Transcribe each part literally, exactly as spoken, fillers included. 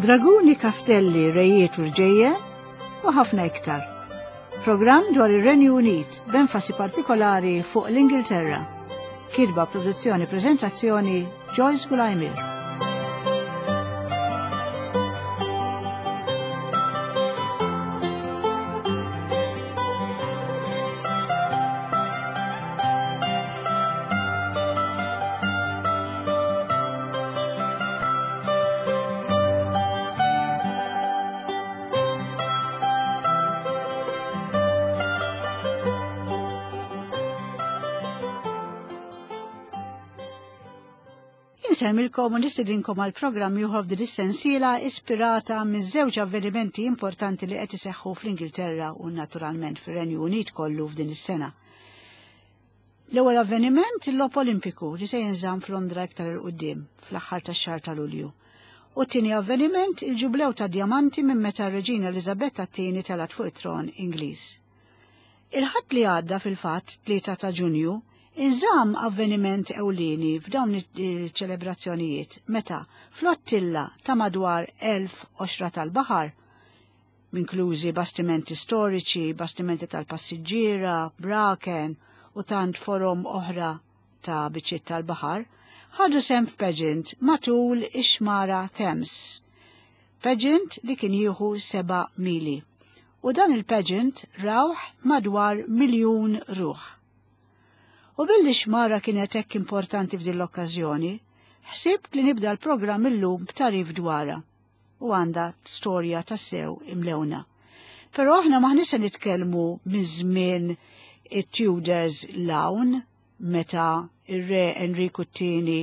draguni, kastelli, rejiet u rġejjen u ħafna iktar. Programm dwar ir-Renju Unit b'enfasi partikolari fuq l-Ingilterra. Kitba, produzzjoni, preżentazzjoni Joyce Gulajmir. Insemmilkom u nistidinkom għal programm ieħor f'din is-sensiela ispirata minn żewġ avvenimenti importanti li qed iseħħu fl-Ingilterra u naturalment fir-Renju Unit kollu f'din is-sena. L-ewwel avveniment il-Logħob Olimpiku li se jinżamm f'Londra iktar il quddiem fl-aħħar tax-xahar ta' Lulju. U t-tieni avveniment il-ġublew ta' djamanti minn meta r-Reġina Eliżabetta t-tieni telat fuq it-tron Ingliż. Il-ħadd li għadda fil-fatt tlieta ta' Ġunju inżamm avveniment ewlieni f'dawn iċ-ċelebrazzjonijiet meta flottilla ta' madwar elf oxra tal-baħar, minklużi bastimenti storiċi, bastimenti tal-passiġġiera, braken u tant forom oħra ta' biċċiet tal-baħar, ħadu sem f'pageant matul ix-xmara Thames. Pageant li kien jieħu seba' mili. U dan il-pageant rawħ madwar miljun ruħ. U billi xmara kienet hekk importanti f'din l-okkażjoni, ħsibt li nibda l-programm illum b'tarif dwarha u għandha storja tassew imlewna. Però aħna maħniex se nitkellmu minn żmien it-Tudors l-hawn meta ir-re Enriku t-tieni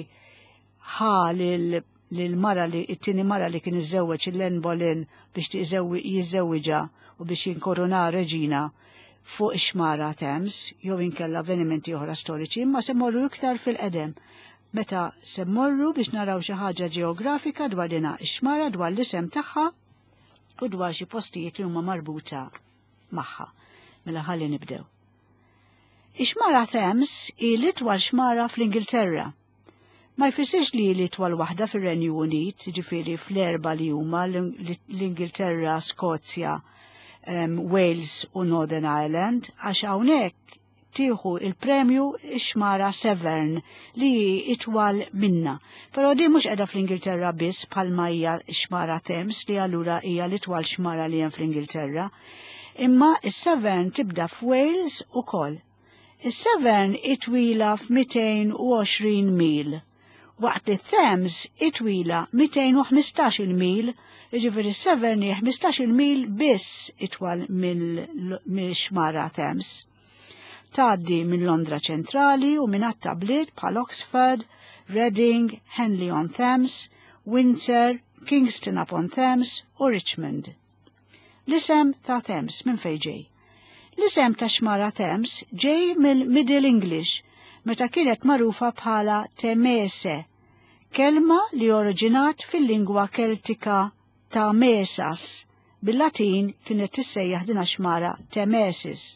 ħa lil-mara li t-tieni mara li kien iżewweġ il-Anne Boleyn biex jiżżewwiġha u biex jinkorona reġina fuq ix-xmara Thames, jew inkella avvenimenti oħra storiċi, imma se mmorru iktar fil-qedem. Meta se mmorru biex naraw xi ħaġa ġeografika dwar dina ix-xmara dwar l-isem tagħha u dwar xi postijiet li huma marbuta magħha. Mela ħalli nibdew. Ix-xmara Thames hi l-itwal xmara fl-Ingilterra. Ma jfissirx li l-itwal waħda fir-Renju Unit, ġifieri fl-erba' li huma l-Ingilterra, Skozja, Um, Wales u Northern Ireland, għax hawnhekk tieħu il-premju ix-xmara Severn li itwal minna. Però di mhux qiegħda fl-Ingilterra biss bħalma hija x-xmara Thames li allura hija l-itwal xmara li hemm fl-Ingilterra, imma is-Severn tibda f'Wales ukoll. Is-Severn itwila f'mئتين وعشرين mil, waqt li Thames itwila مئتين وخمسطعش mil. Jiġifieri Severn hi ħmistax-il mil biss itwal mill-xmara Thames. Tgħaddi minn Londra ċentrali u minn għatta bliet bħal Oxford, Reading, Henley-on-Thames, Windsor, Kingston upon Thames u Richmond. L-isem ta' Thames minn fejn ġej? L-isem ta' xmara Thames ġej mill-Middle English meta kienet magħrufa bħala Temese, kelma li oriġinat fil-lingwa Keltika ta' Mesas, bil-Latin kienet tissejjaħ din xmara Temesis.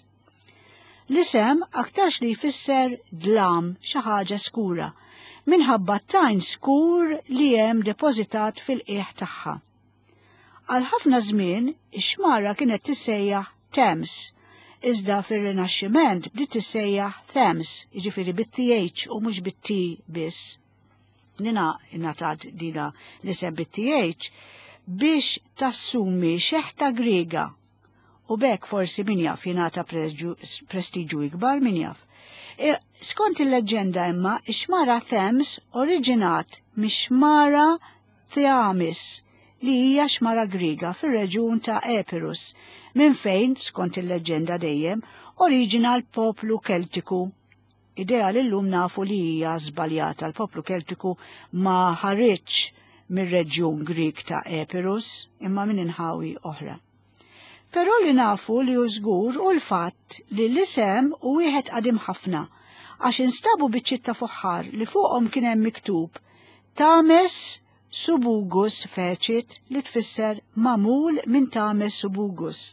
L-isem aktarx li jfisser dlam xi ħaġa skura, minħabba tajn skur li hemm depożitat fil-qiegħ tagħha. Għal ħafna żmien ix-xmara kienet tissejjaħ Thames, iżda fir-Rinaxximent bdiet tissejjaħ Thames, jiġifieri bit-th u mhux bit-t biss. Nina ingħatat dina l-isem bit-th biex tassumi xeħta Griega u bekk forsi min jaf jingħata prestiġu ikbar min jaf. E, skont il-leġenda imma ix-xmara Thames oriġinat mix-xmara Theamis li hija xmara Griega fir-reġjun ta' Epirus, minn fejn skont il-leġenda dejjem oriġina l-poplu Keltiku. Idea li llum nafu li hija żbaljata, l-poplu Keltiku ma ħareġ mir-reġjun Grik ta' Epirus imma minn inħawi oħra. Però li nafu li hu żgur u l-fatt li l-isem u wieħed qadim ħafna għax instabu biċċiet ta' fuħħar li fuqhom kien hemm miktub Thames Subugus Fecit li tfisser mamul minn Thames Subugus.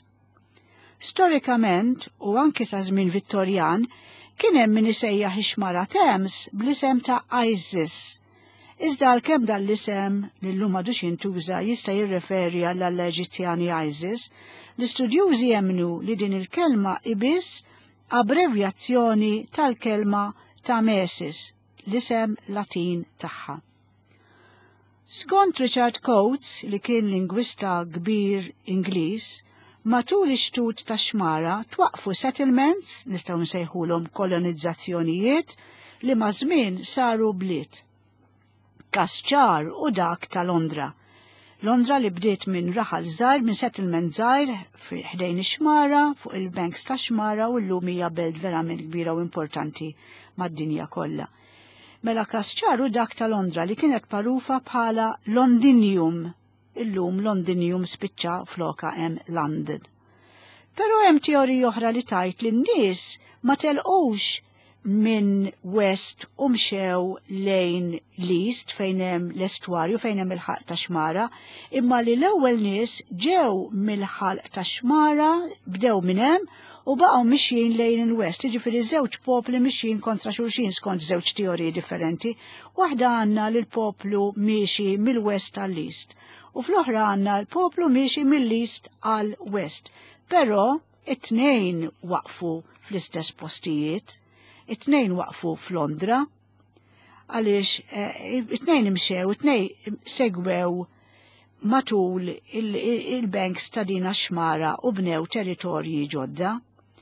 Storikament u anke sa żmien Vittorjan kien hemm min isejjaħ ix-xmara Thames bl-isem ta' Isis. Iżda l-kem dal-isem li l-lum għadux jintuża jista' jirreferi għall-Eġizzjani Isis, l-istudjużi jemnu li din il-kelma ibis abbrevjazzjoni tal-kelma Tamesis, l-isem Latin tagħha. Skont Richard Coates, li kien lingwista kbir Ingliż, matul ix-xtut tax-xmara twaqfu settlements, nistgħu nsejħulhom kolonizzazzjonijiet, li ma' żmien saru bliet. Kasċar u dak ta' Londra. Londra li bdiet minn raħal żgħar minn settlement żgħir ħdejn ix-xmara fuq il-banks tax-xmara u llum hija belt verament kbira u importanti mad-dinja kollha. Mela Kasċar u dak ta' Londra li kienet magħrufa bħala Londinium. Illum Londinium spiċċa floka hemm London. Però hemm teorija oħra li tajt li n-nies ma telqux minn west u mxew lejn l-east fejn hemm l-estwarju fejn hemm il-ħalq ta' xmara, imma li l-ewwel nies ġew mill-ħalq ta' xmara, bdew minn hemm u baqgħu mixjin lejn il-west, jiġifieri żewġ popli mixjin kontra xulxin skont żewġ teoriji differenti. Waħda għandna li l-poplu miexi mill-west għall-east u fl-oħra għandna l-poplu miexi mill-east għall-west. Però it-tnejn waqfu fl-istess postijiet. It-tnejn waqfu f'Londra, għaliex it-tnejn imxew, it-tnejn segwew matul il-banks ta' dina xmara u bnew territorji ġodda.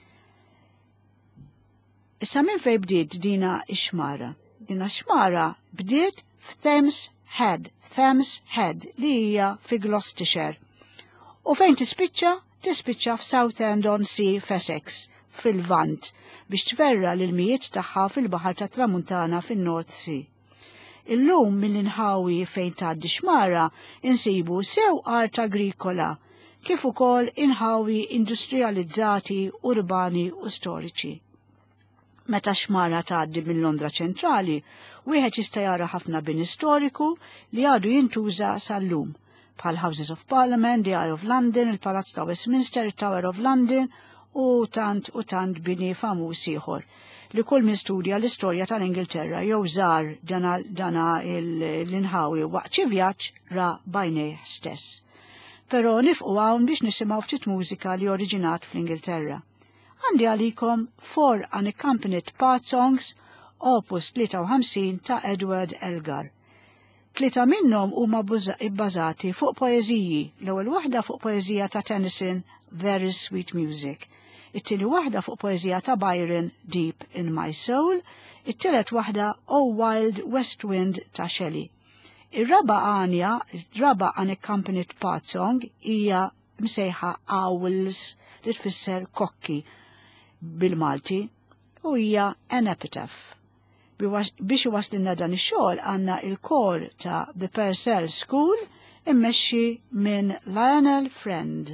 Issa minn fejn bdiet dina x-xmara? Dina xmara bdiet f'Thames Head, Thames Head li hija fi Gloucestershire. U fejn tispiċċa? Tispiċċa f'Southend-on-Sea f'Essex, fil-Vant, biex tverra l-mijiet tagħha fil-Baħar tat Tramuntana fin-North Sea. Illum mill-inħawi fejn tgħaddi xmara insibu sew art agrikola, kif ukoll inħawi industrializzati, urbani u storiċi. Meta xmara tgħaddi minn Londra ċentrali, wieħed jista' jara ħafna bini storiku li għadu jintuża sal-lum, bħal Houses of Parliament, the Eye of London, il-Palazz ta' Westminster, il-Tower of London u tant u tant bini famuż ieħor li kull min studja l-istorja tal-Ingilterra jew żar dana, dana l-inħawi waqt xi vjaġġ ra bajnejh stess. Però nifqu hawn biex nisimgħu ftit mużika li oriġinat fl-Ingilterra. Għandi għalikom Four Unaccompanied Part Songs opus tlieta u ħamsin ta' Edward Elgar. Tlieta minnhom huma bbażati fuq poeżiji, l-ewwel waħda fuq poeżija ta' Tennyson, Very Sweet Music. It-tieni waħda fuq poeżija ta' Byron, Deep in My Soul, it-tielet waħda Oh Wild West Wind ta' Shelley. Ir-raba għanja, ir-raba Unaccompanied Part Song hija msejħa Owls li tfisser kokki bil-Malti u hija An Epitaph. Biex iwaslilna dan ix-xogħol għandna il-kor ta' The Purcell School immexxi minn Lionel Friend.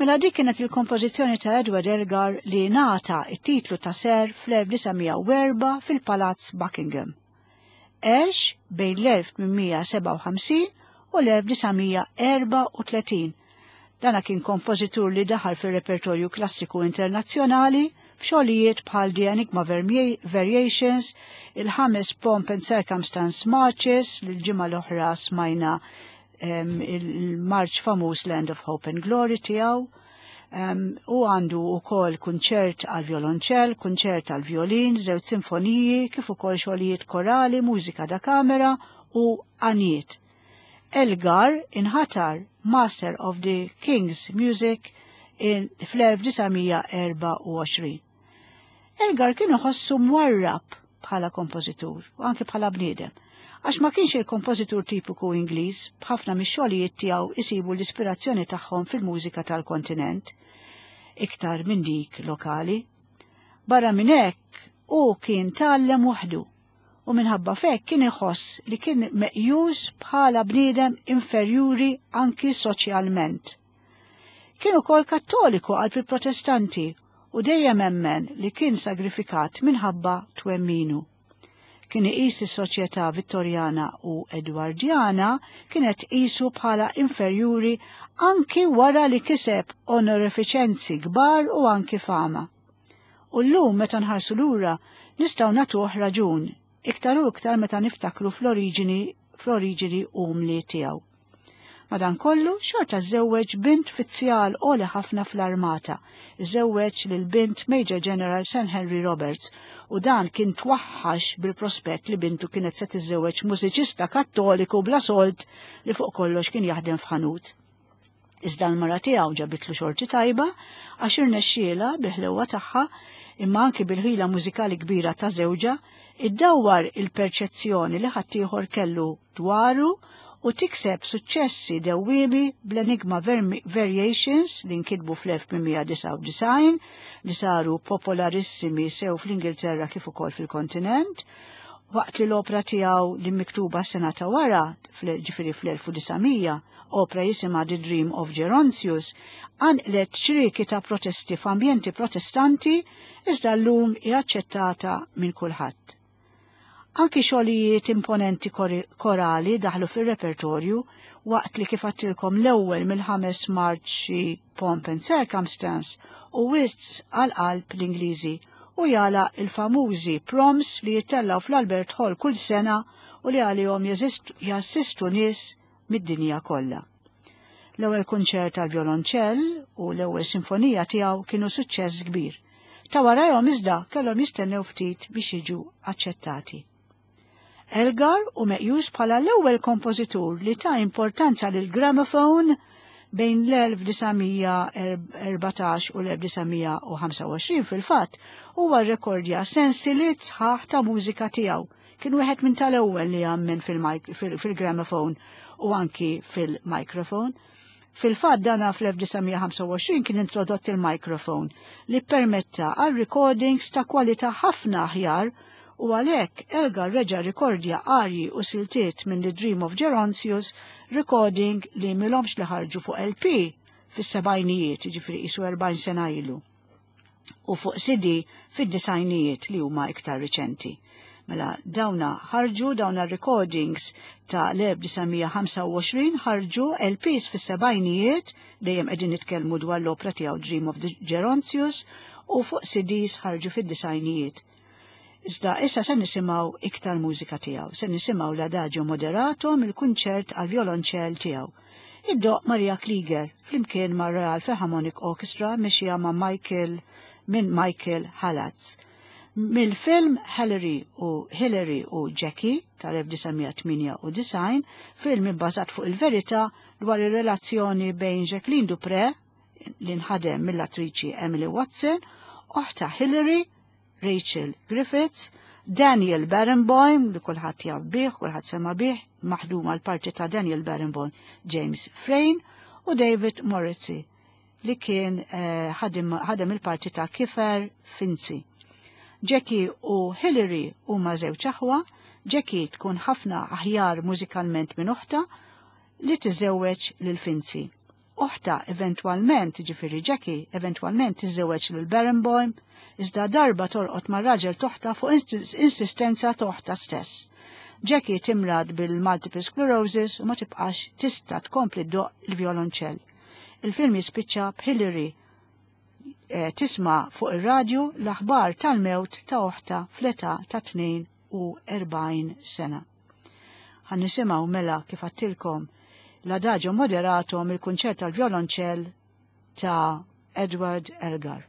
Mela dik kienet il-kompożizzjoni ta' Edward Elgar li nata it-titlu ta' ser fl-elf tisa' u erba' fil-Palazz Buckingham. Għex bejn l-elf tminmija seba' u ħamsin u l-elf tisa' erba' u tletin. Dana kien kompożitur li daħal fir-repertorju klassiku internazzjonali b'xogħlijiet bħal The Enigma Variations, il-ħames Pomp and Circumstance Marches, l-ġimgħa l-oħra smajna um, il-marċ famuż Land of Hope and Glory tiegħu, um, u għandu wkoll kunċert għal violonċell, kunċert għal violin, żewġ sinfoniji, kif ukoll xogħlijiet korali, mużika da kamera u għanijiet. Elgar inħatar Master of the King's Music fl-elf tisa' erba' u għoxrin. Elgar kien iħossu mwarrab bħala kompożitur u anke bħala bniedem, għax ma kienx il-kompożitur tipiku Ingliż, b'ħafna mix-xogħlijiet tiegħu isibu l-ispirazzjoni tagħhom fil-mużika tal-kontinent, iktar minn dik lokali. Barra minn hekk hu kien tgħallem waħdu u minħabba fekk kien iħoss li kien meqjus bħala bniedem inferjuri anki soċjalment. Kien ukoll kattoliku għal protestanti u dejjem emmen li kien sagrifikat minħabba twemminu. Kien iqis is-soċjetà Vittorjana u Edwardjana kienet qisu bħala inferjuri anki wara li kiseb onorifiċenzi kbar u anki fama. U llum meta nħarsu lura nistgħu nagħtuh raġun, iktar u iktar meta niftakru fl-oriġini fl-oriġini umli tiegħu. Madankollu xorta żewweġ bint fizzjal għoli ħafna fl-armata, żewweġ lil bint Major General Sir Henry Roberts, u dan kien twaħħax bil-prospett li bintu kienet se tiżżewweġ mużiċista kattoliku bla solt li fuq kollox kien jaħdem f'ħanut. Iżda l-mara tiegħu ġabitlu xorti tajba għax irnexxiela bil-ħlewwa tagħha imma anki bil-ħila mużikali kbira ta' żewġa iddawwar il-perċezzjoni li ħaddieħor kellu dwaru u tikseb suċċessi dewwiemi bl-Enigma Variations li nkitbu fl-elf tminmija disa' u disgħin li saru popolarissimi sew fl-Ingilterra kif ukoll fil-kontinent, waqt li l-opra tiegħu li miktuba sena ta' wara, ġifieri fl-elf tisamija, opra jisimha The Dream of Gerontius, għanqlet ċrieki ta' protesti f'ambjenti protestanti iżda llum hija aċċettata minn kulħadd. Anki xogħlijiet imponenti korali daħlu fir-repertorju waqt li kif għattilkom l-ewwel mill-ħames marċi Pomp and Circumstance u Wizz għal-qalb l-Ingliżi u jala il-famużi proms li jittellaw fl-Albert Hall kull sena u li għalihom jassistu nies mid-dinja kollha. L-ewwel kunċert tal-violonċell u l-ewwel sinfonija tiegħu kienu suċċess kbir. Ta' warahom iżda kellhom jistennew ftit biex jiġu aċċettati. Elgar u meqjus bħala l-ewwel kompożitur li ta' importanza lil gramophone bejn l-elf tisa' erbatax u l-elf tisa' ħamsa u għoxrin fil-fatt huwa rrekordja sensilit sħaħ ta' mużika tiegħu. Kien wieħed minn tal-ewwel li għammen fil-gramophone u anki fil-microphone. Fil-fatt dana fl-elf tisa' ħamsa u għoxrin kien introdott il-microphone li permetta għal recordings ta' kwalità ħafna aħjar u għalhekk Elgar reġa' rikordja arji u siltiet minn The Dream of Gerontius, recording li milhomx li ħarġu fuq L P fis-sebgħinijiet, jiġifieri qisu erbgħin sena ilu, u fuq C D fid-disajnijiet li huma iktar riċenti. Mela dawna ħarġu dawna recordings ta' l-elf tisa' ħamsa u għoxrin ħarġu L Ps fis-sebgħinijiet dejjem qegħdin nitkellmu dwar l-opra tiegħu Dream of Gerontius u fuq C Ds ħarġu fid-disajnijiet. Iżda issa se nisimgħu iktar mużika tiegħu, se nisimgħu l-Adagio Moderato mill-kunċert għal violonċell tiegħu. Iddoq Maria Klieger flimkien ma' Royal Philharmonic Orchestra mexija ma' Michael minn Michael Halatz. Mill-film Hilary u Hilary u Jackie tal-elf tisa' tminja u disgħin, film ibbażat fuq il-verità dwar ir-relazzjoni bejn Jacqueline du Pré li nħadem mill-attriċi Emily Watson, oħta Hilary Rachel Griffiths, Daniel Barenboim, li kulħadd jaf bih, kulħadd sema bih, maħduma l-parti ta' Daniel Barenboim, James Frayne u David Moritzi, li kien ħadem il-parti ta' Kiefer Finzi. Jackie u Hilary huma żewġ aħwa, Jackie tkun ħafna aħjar mużikalment minn uħta li tiżewweġ lil Finzi. Oħta eventwalment, ġifiri Jackie, eventwalment tiżżewweġ lil Barenboim, iżda darba torqod mar-raġel toħta fuq insistenza toħta stess. Jackie timrad bil-multiple sclerosis u ma tibqax tista' tkompli ddoqq il-violonċell. Il-film jispiċċa b'Hillary eh, tisma' fuq ir-radju l-aħbar tal-mewt ta' oħta fl-età ta' tnejn u erbgħin sena. Ħan nisimgħu mela kif għattilkom l-Adagio Moderato mill-kunċert tal-violonċell ta' Edward Elgar.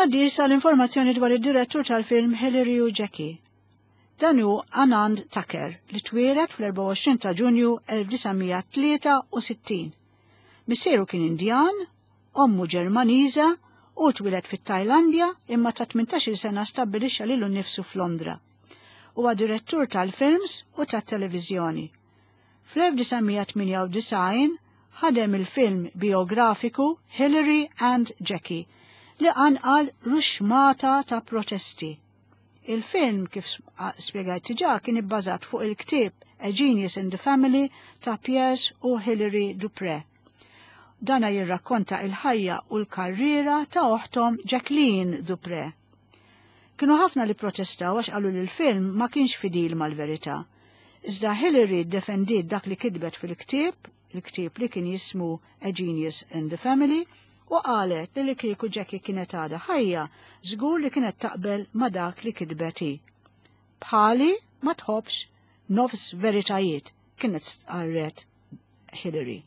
Naddi issa l-informazzjoni dwar id-direttur tal-film Hilary u Jackie. Dan hu Anand Tucker li twieled fl-erba' u għoxrin ta' Ġunju elf tlisamija tlieta u sittin. Missieru kien Indjan, ommu Ġermaniża u twieled fit-Tajlandja imma ta' tmintax-il sena stabbilixxa lilu nnifsu f'Londra. Huwa direttur tal-films u tat-televiżjoni. fl-elf tlisamija tminja u design ħadem il-film biografiku Hilary and Jackie li għanqal ruxmata ta' protesti. Il-film kif spjegajt diġà kien ibbażat fuq il-ktieb A Genius in the Family ta' Piers u Hilary Dupré. Dana jirrakkonta il-ħajja u l-karriera ta' oħtom Jacqueline Dupré. Kienu ħafna li protestaw għax qalu li l-film ma kienx fidil mal-verità. Iżda Hilary defendiet dak li kitbet fil-ktieb, il-ktieb li kien jismu A Genius in the Family, u qalet li li kieku Jackie kienet għada ħajja, żgur li kienet taqbel ma dak li kitbet hi. Bħali ma tħobbx nofs veritajiet kienet stqarret Hilary.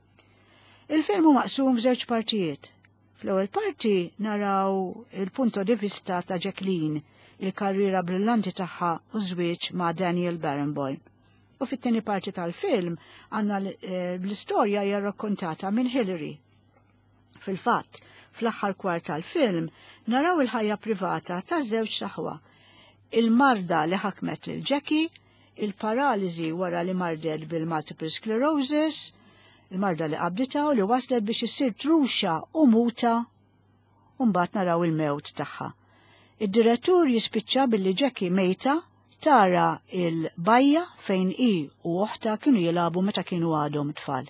Il-film hu maqsum f'żewġ partijiet. Fl-ewwel parti naraw il-punto di vista ta' Jacqueline, il-karriera brillanti tagħha u żwieġ ma' Daniel Barenboim. U fit-tieni parti tal-film għandna l-istorja hija rrakkontata minn Hilary. Fil-fatt, fl-aħħar kwart tal-film naraw il-ħajja privata taż-żewġ saħwa. Il-marda li ħakmet lil Jackie, il-paraliżi wara li mardet bil-multiple sclerosis, il-marda li qabdita u li waslet biex issir truxa u muta, u mbagħad naraw il-mewt tagħha. Id-direttur jispiċċa billi Jackie mejta tara il-bajja fejn hi u oħta kienu jilagħbu meta kienu għadhom tfal.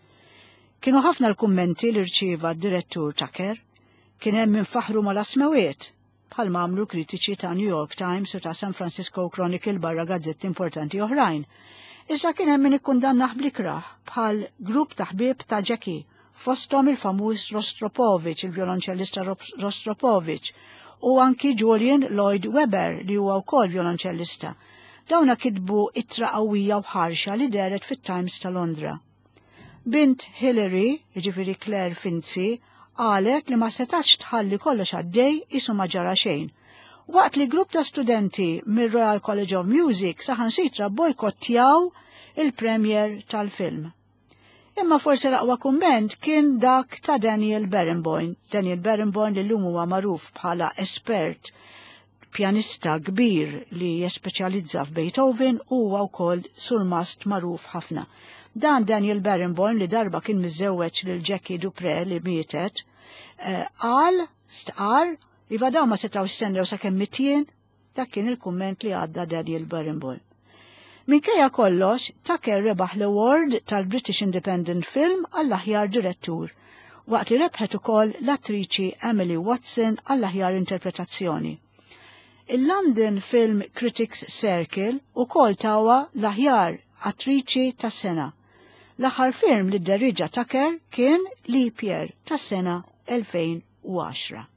Kienu ħafna l-kummenti li rċieva d-direttur Tucker, kien hemm min faħru mal-asmewiet, bħal mamlu kritiċi ta' New York Times u ta' San Francisco Chronicle barra gazzetti importanti oħrajn. Iżda kien hemm min ikkundannaħ bl-ikraħ bħal grupp ta' ħbieb ta' Jackie, fosthom il-famuż Rostropovich, il-violonċellista Rostropovich, u anki Julian Lloyd Webber li huwa wkoll violonċellista. Dawna kitbu ittra qawwija u ħarxa li deret fit-Times ta' Londra. Bint Hilary, ġifiri Claire Finzi, qalet li ma setax tħalli kollox għaddej isu ma ġara xejn. Waqt li grupp ta' studenti mir-Royal College of Music saħansitra bojkottjaw il-premier tal-film. Imma forse l-aqwa kumment kien dak ta' Daniel Barenboim. Daniel Barenboim li l-lum huwa magħruf bħala espert pjanista kbir li jespeċjalizza f'Beethoven huwa wkoll surmast magħruf ħafna. Dan Daniel Barenboim li darba kien miżewweġ lil Jackie Dupré li mietet, qal stqar li fadaw ma setgħu stennew sakemm mitjien, dak kien il-kumment li għadda Daniel Barenboim. Minkejja kollox, Tucker rebaħ l-award tal-British Independent Film għall-aħjar direttur, waqt li rebħet ukoll l-attriċi Emily Watson għall-aħjar interpretazzjoni. Il-London Film Critics Circle ukoll tawa l-aħjar attriċi tas-sena. L-aħħar film li dderriġa Tucker kien Li Pierre tas-sena elfejn u għaxra.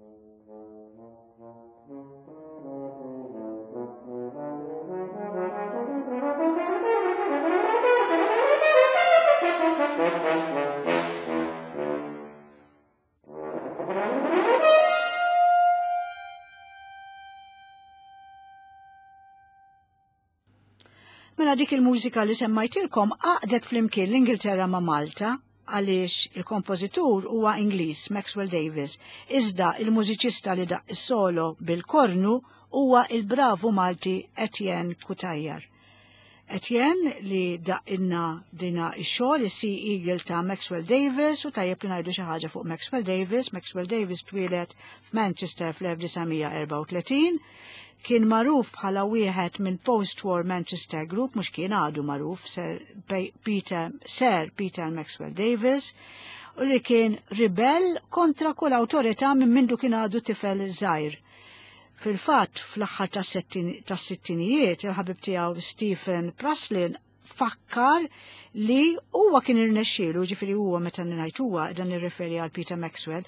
Mela dik il-mużika li semmajtilkom għaqdet flimkien l-Ingilterra ma' Malta għaliex il-kompożitur huwa Ingliż Maxwell Davis, iżda il-mużiċista li daq is-solo bil-kornu huwa il-bravu Malti Etienne Kutajjar. Etienne li daqinna dina ix-xogħol is-Sea Eagle ta' Maxwell Davis u tajjeb li ngħidu xi ħaġa fuq Maxwell Davis. Maxwell Davis twieled f'Manchester fl-elf tisa' erba' u tletin. Kien magħruf bħala wieħed minn post-war Manchester Group, mhux kien għadu magħruf Sir Peter, Sir Peter Maxwell Davis, u li kien ribell kontra kull awtorità minn mindu kien għadu tifel żgħir. Fil-fatt, fl-aħħar tas-sittinijiet, il-ħabib tiegħu Stephen Praslin fakkar li huwa kien irnexxielu, ġifieri huwa meta ngħid huwa dan nirreferi għal Peter Maxwell,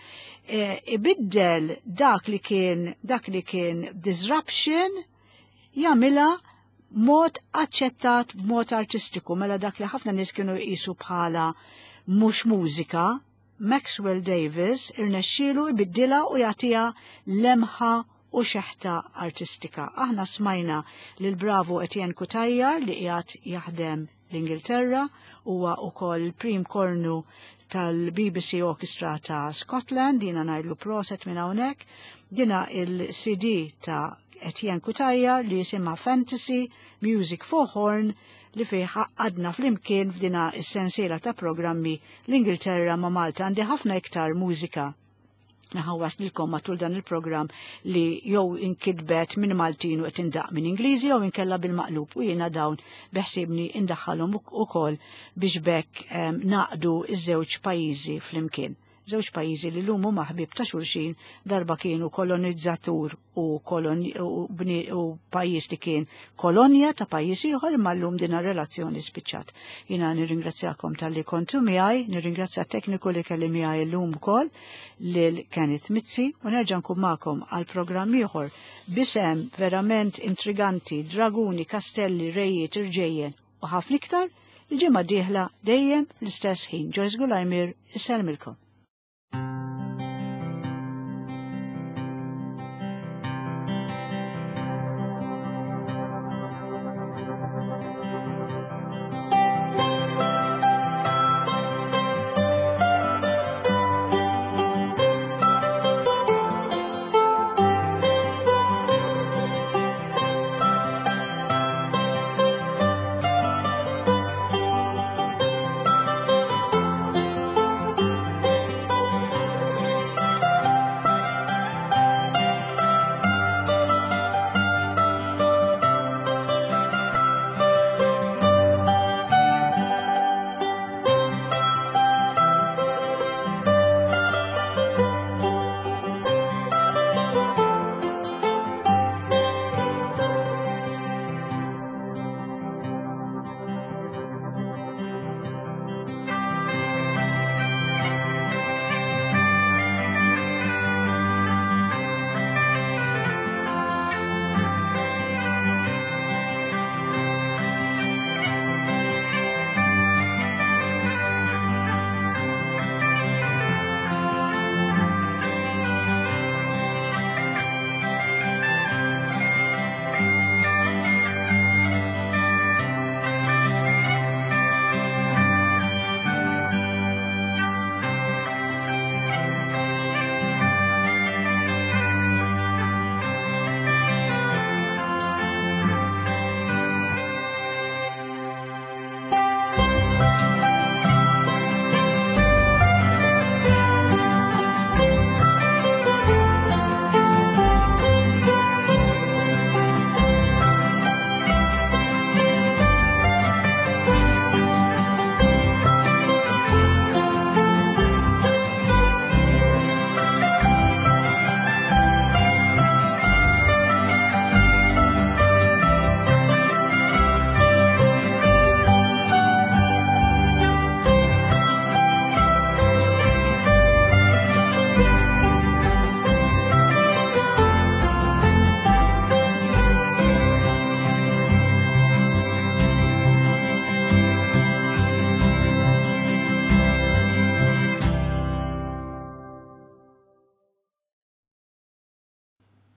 ibiddel dak li kien dak li kien disruption jagħmilha mod aċċettat b'mod artistiku, mela dak li ħafna nies kienu jqisu bħala mhux mużika, Maxwell Davis irnexxielu ibiddilha u jagħtiha lemħa u xeħta artistika. Aħna smajna lil bravu Etienne Kutajjar li qiegħed jaħdem l-Ingilterra, huwa wkoll prim kornu tal-B B C Orchestra ta' Scotland, dina ngħidlu proset minn hawnhekk. Dina il-C D ta' Etienne Kutajjar li jisimha Fantasy Music for Horn li fih għadna flimkien f'dina is-sensiela ta' programmi l-Ingilterra ma' Malta. Għandi ħafna iktar mużika naħawas lilkom matul dan il-programm li jew inkidbet minn Maltin u qed indaq minn Ingliżi jew inkella bil-maqlub u jiena dawn beħsibni indaħħalhom ukoll biex bekk naqdu iż-żewġ pajjiżi flimkien. Żewġ pajjiżi li l-lum huma ħbieb ta' xulxin darba kienu kolonizzatur u, koloni, u, u pajjiż li kien kolonja ta' pajjiż ieħor imma llum din relazzjoni spiċċat. Jiena nirringrazzjakom tal-li kontu miegħi, nirringrazzja t-tekniku li kelli miegħi llum ukoll lil Kenneth Mizzi u nerġa' nkun magħkom għal programm ieħor b'isem verament intriganti, draguni, kastelli, rejiet, irġejjen u ħafna iktar il-ġimgħa d-dieħla dejjem l-istess ħin. Joyce Gulajmir, isselmilkom.